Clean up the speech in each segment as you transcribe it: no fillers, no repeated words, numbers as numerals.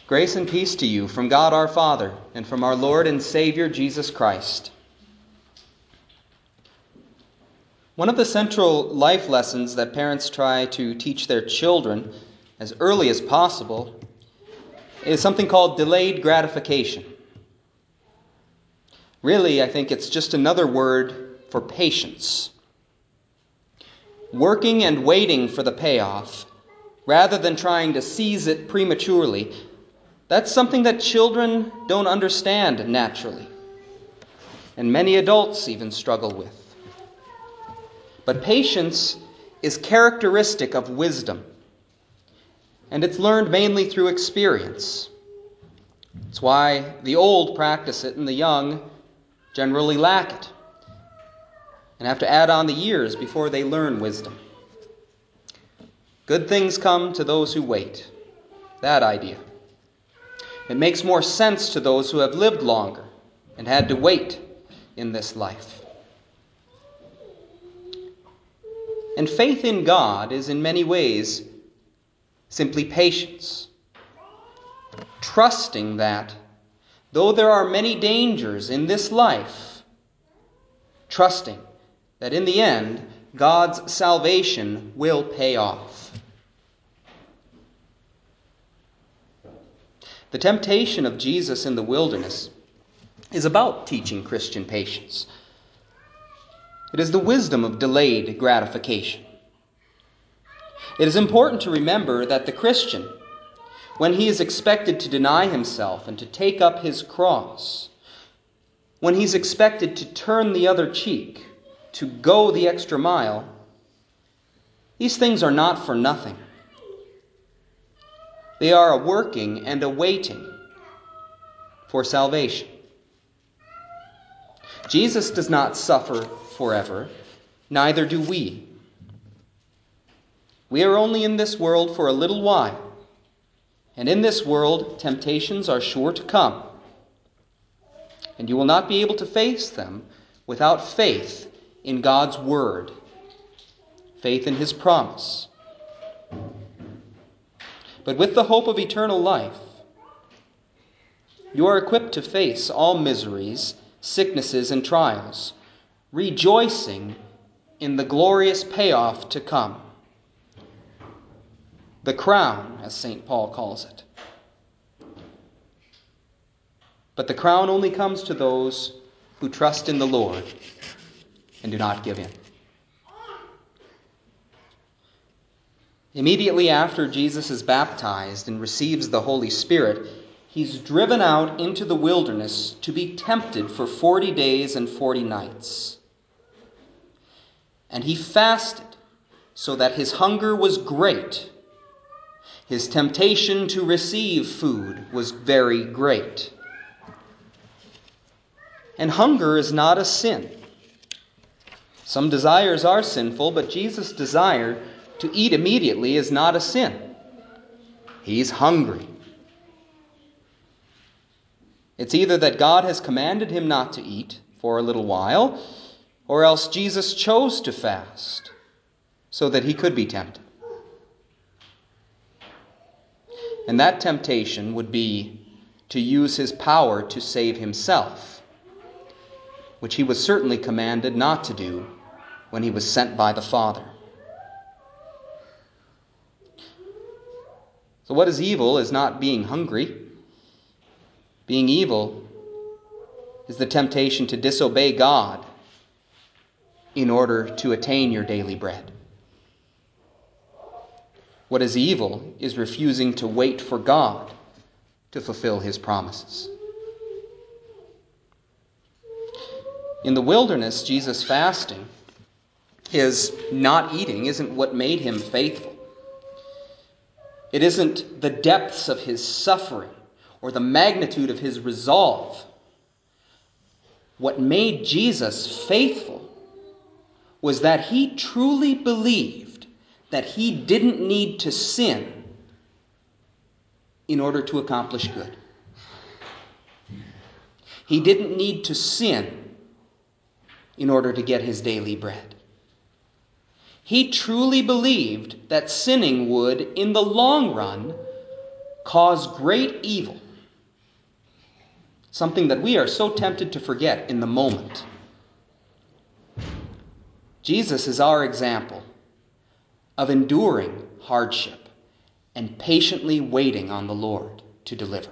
Grace and peace to you from God our Father and from our Lord and Savior Jesus Christ. One of the central life lessons that parents try to teach their children as early as possible is something called delayed gratification. Really, I think it's just another word for patience. Working and waiting for the payoff, rather than trying to seize it prematurely, that's something that children don't understand naturally, and many adults even struggle with. But patience is characteristic of wisdom, and it's learned mainly through experience. It's why the old practice it and the young generally lack it, and have to add on the years before they learn wisdom. Good things come to those who wait. That idea. It makes more sense to those who have lived longer and had to wait in this life. And faith in God is in many ways simply patience. Trusting that, though there are many dangers in this life, trusting that in the end, God's salvation will pay off. The temptation of Jesus in the wilderness is about teaching Christian patience. It is the wisdom of delayed gratification. It is important to remember that the Christian, when he is expected to deny himself and to take up his cross, when he's expected to turn the other cheek, to go the extra mile, these things are not for nothing. They are a working and a waiting for salvation. Jesus does not suffer forever, neither do we. We are only in this world for a little while, and in this world temptations are sure to come, and you will not be able to face them without faith in God's word, faith in his promise. But with the hope of eternal life, you are equipped to face all miseries, sicknesses, and trials, rejoicing in the glorious payoff to come. The crown, as St. Paul calls it. But the crown only comes to those who trust in the Lord and do not give in. Immediately after Jesus is baptized and receives the Holy Spirit, he's driven out into the wilderness to be tempted for 40 days and 40 nights. And he fasted so that his hunger was great. His temptation to receive food was very great. And hunger is not a sin. Some desires are sinful, but Jesus' desire to eat immediately is not a sin. He's hungry. It's either that God has commanded him not to eat for a little while, or else Jesus chose to fast so that he could be tempted. And that temptation would be to use his power to save himself, which he was certainly commanded not to do when he was sent by the Father. So what is evil is not being hungry. Being evil is the temptation to disobey God in order to attain your daily bread. What is evil is refusing to wait for God to fulfill his promises. In the wilderness, Jesus fasting, his not eating, isn't what made him faithful. It isn't the depths of his suffering or the magnitude of his resolve. What made Jesus faithful was that he truly believed that he didn't need to sin in order to accomplish good. He didn't need to sin in order to get his daily bread. He truly believed that sinning would, in the long run, cause great evil, something that we are so tempted to forget in the moment. Jesus is our example of enduring hardship and patiently waiting on the Lord to deliver.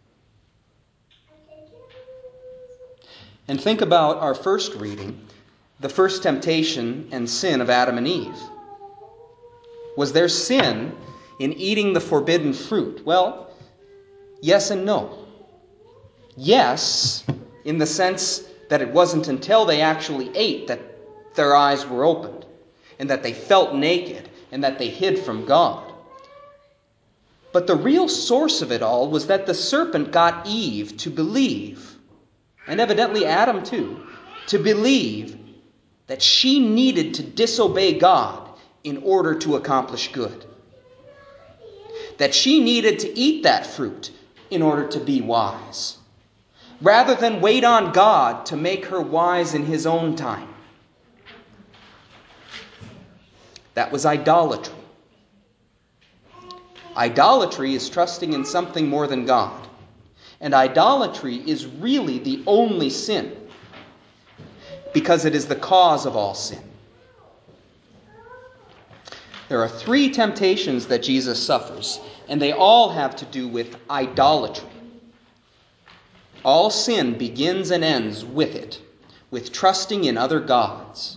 And think about our first reading, the first temptation and sin of Adam and Eve. Was there sin in eating the forbidden fruit? Well, yes and no. Yes, in the sense that it wasn't until they actually ate that their eyes were opened, and that they felt naked, and that they hid from God. But the real source of it all was that the serpent got Eve to believe, and evidently Adam too, to believe that she needed to disobey God in order to accomplish good. That she needed to eat that fruit in order to be wise, rather than wait on God to make her wise in His own time. That was idolatry. Idolatry is trusting in something more than God. And idolatry is really the only sin, because it is the cause of all sin. There are 3 temptations that Jesus suffers, and they all have to do with idolatry. All sin begins and ends with it, with trusting in other gods.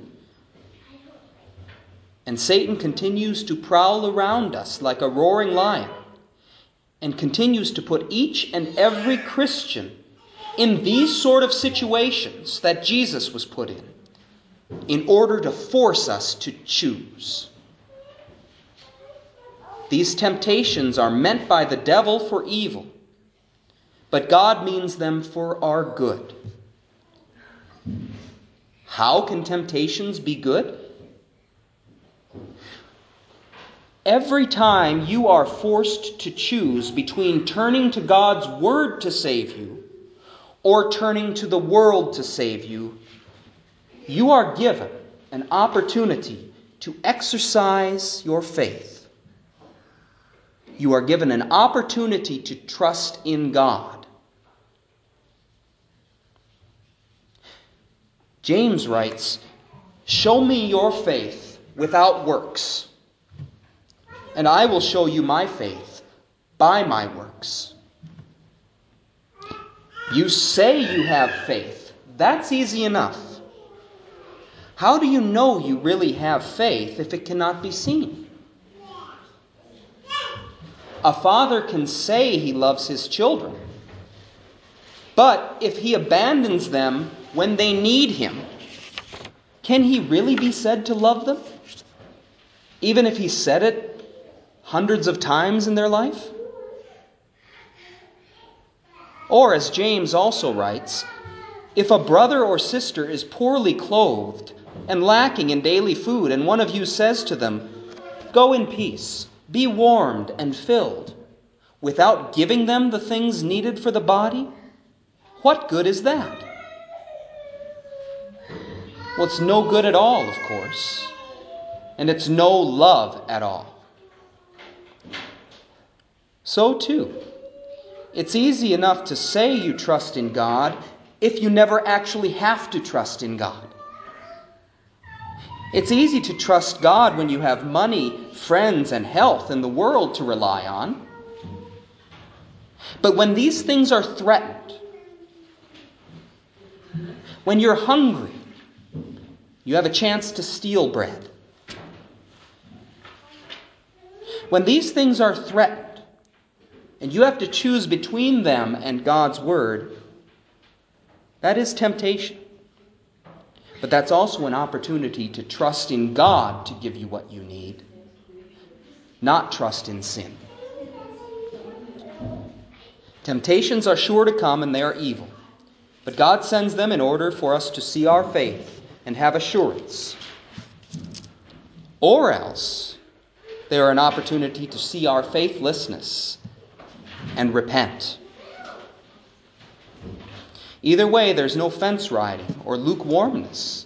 And Satan continues to prowl around us like a roaring lion, and continues to put each and every Christian in these sort of situations that Jesus was put in order to force us to choose. These temptations are meant by the devil for evil, but God means them for our good. How can temptations be good? Every time you are forced to choose between turning to God's word to save you or turning to the world to save you, you are given an opportunity to exercise your faith. You are given an opportunity to trust in God. James writes, "Show me your faith without works, and I will show you my faith by my works." You say you have faith. That's easy enough. How do you know you really have faith if it cannot be seen? A father can say he loves his children, but if he abandons them when they need him, can he really be said to love them? Even if he said it hundreds of times in their life? Or, as James also writes, if a brother or sister is poorly clothed and lacking in daily food, and one of you says to them, "Go in peace, be warmed and filled," without giving them the things needed for the body, what good is that? Well, it's no good at all, of course, and it's no love at all. So too, it's easy enough to say you trust in God if you never actually have to trust in God. It's easy to trust God when you have money, friends, and health in the world to rely on. But when these things are threatened, when you're hungry, you have a chance to steal bread. When these things are threatened, and you have to choose between them and God's word, that is temptation. But that's also an opportunity to trust in God to give you what you need, not trust in sin. Temptations are sure to come, and they are evil. But God sends them in order for us to see our faith and have assurance. Or else, they are an opportunity to see our faithlessness and repent. Either way, there's no fence riding or lukewarmness.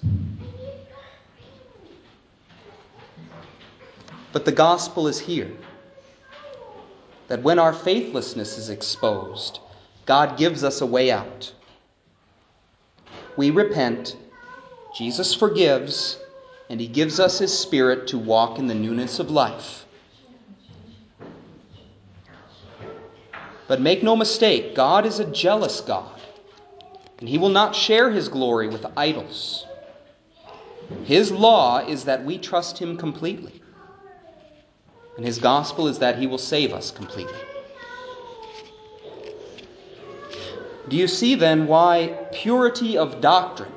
But the gospel is here. that when our faithlessness is exposed, God gives us a way out. We repent, Jesus forgives, and he gives us his Spirit to walk in the newness of life. But make no mistake, God is a jealous God, and he will not share his glory with idols. His law is that we trust him completely, and his gospel is that he will save us completely. Do you see then why purity of doctrine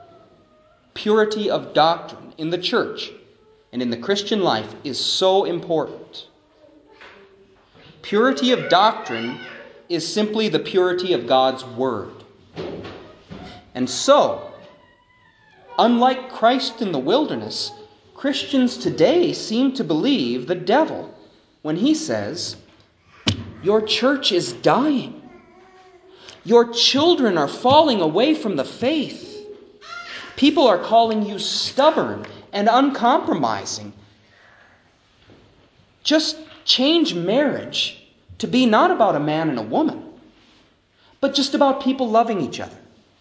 in the church and in the Christian life is so important? Purity of doctrine is simply the purity of God's word. And so, unlike Christ in the wilderness, Christians today seem to believe the devil when he says, "Your church is dying. Your children are falling away from the faith. People are calling you stubborn and uncompromising. Just change marriage to be not about a man and a woman, but just about people loving each other.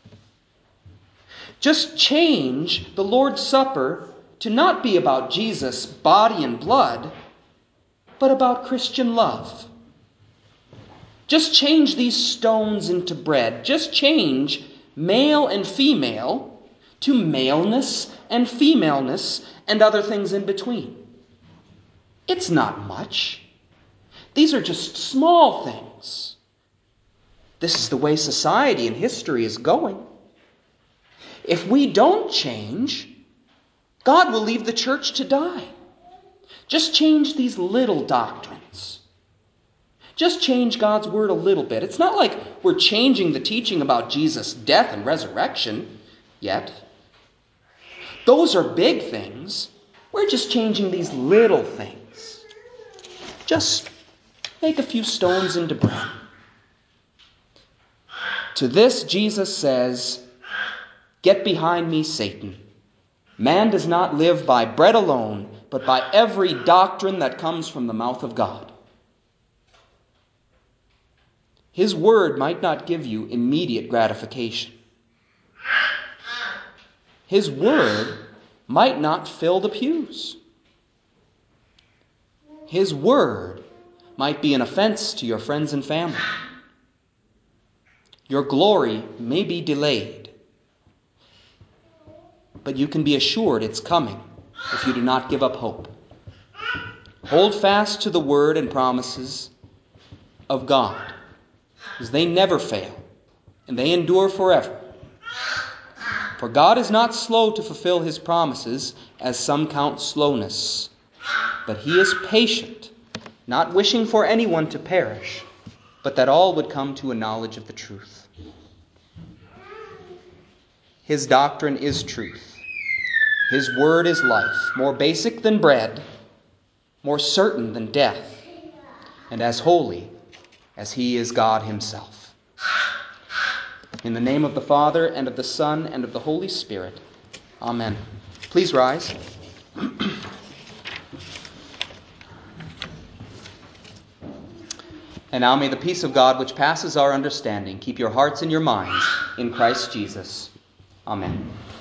Just change the Lord's Supper to not be about Jesus' body and blood, but about Christian love. Just change these stones into bread. Just change male and female to maleness and femaleness and other things in between. It's not much. These are just small things. This is the way society and history is going. If we don't change, God will leave the church to die. Just change these little doctrines. Just change God's word a little bit. It's not like we're changing the teaching about Jesus' death and resurrection yet. Those are big things. We're just changing these little things. Just make a few stones into bread." To this Jesus says, "Get behind me, Satan. Man does not live by bread alone, but by every doctrine that comes from the mouth of God." His word might not give you immediate gratification. His word might not fill the pews. His word might be an offense to your friends and family. Your glory may be delayed, but you can be assured it's coming if you do not give up hope. Hold fast to the word and promises of God, because they never fail, and they endure forever. For God is not slow to fulfill his promises, as some count slowness, but he is patient, not wishing for anyone to perish, but that all would come to a knowledge of the truth. His doctrine is truth. His word is life, more basic than bread, more certain than death, and as holy as he is God himself. In the name of the Father, and of the Son, and of the Holy Spirit. Amen. Please rise. And now may the peace of God, which passes our understanding, keep your hearts and your minds in Christ Jesus. Amen.